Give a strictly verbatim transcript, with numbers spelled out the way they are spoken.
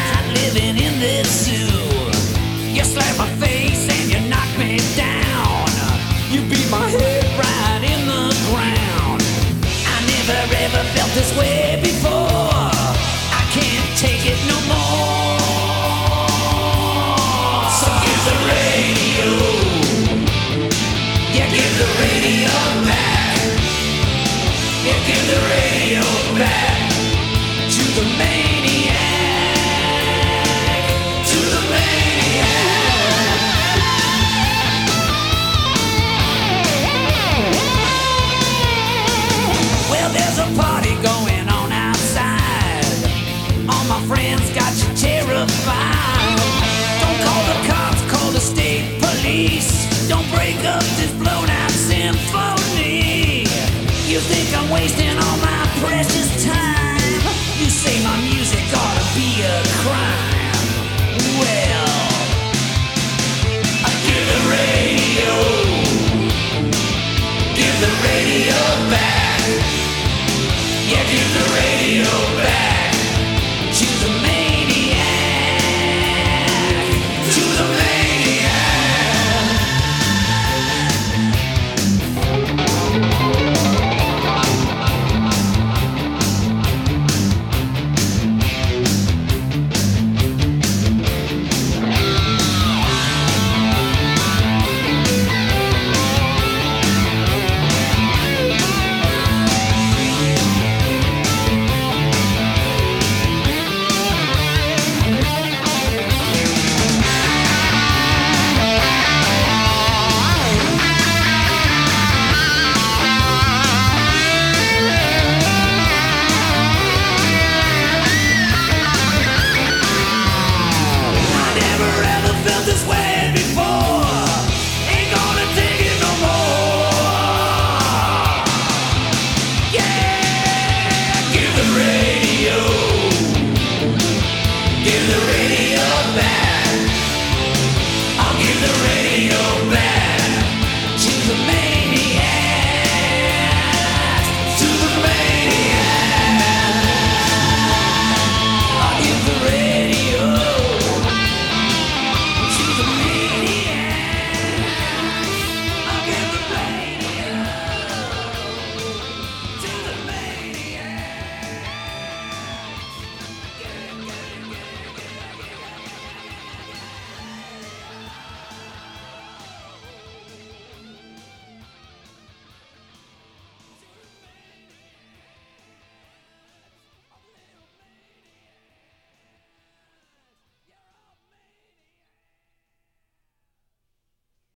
night living in this zoo. You slap my face and you knock me down. You beat my head right in the ground. I never ever felt this way before. I can't take it no more. So give the radio, yeah, give the radio back. Yeah, give the radio back to the maniac, to the maniac. Well, there's a party going on outside. All my friends got you terrified. Don't call the cops, call the state police. Don't break up this blown out symphony. You think I'm wasting all my precious time? You say my music ought to be a crime. Well, I give the radio, give the radio back. Yeah, give the radio back to the maniac, to the maniac. This way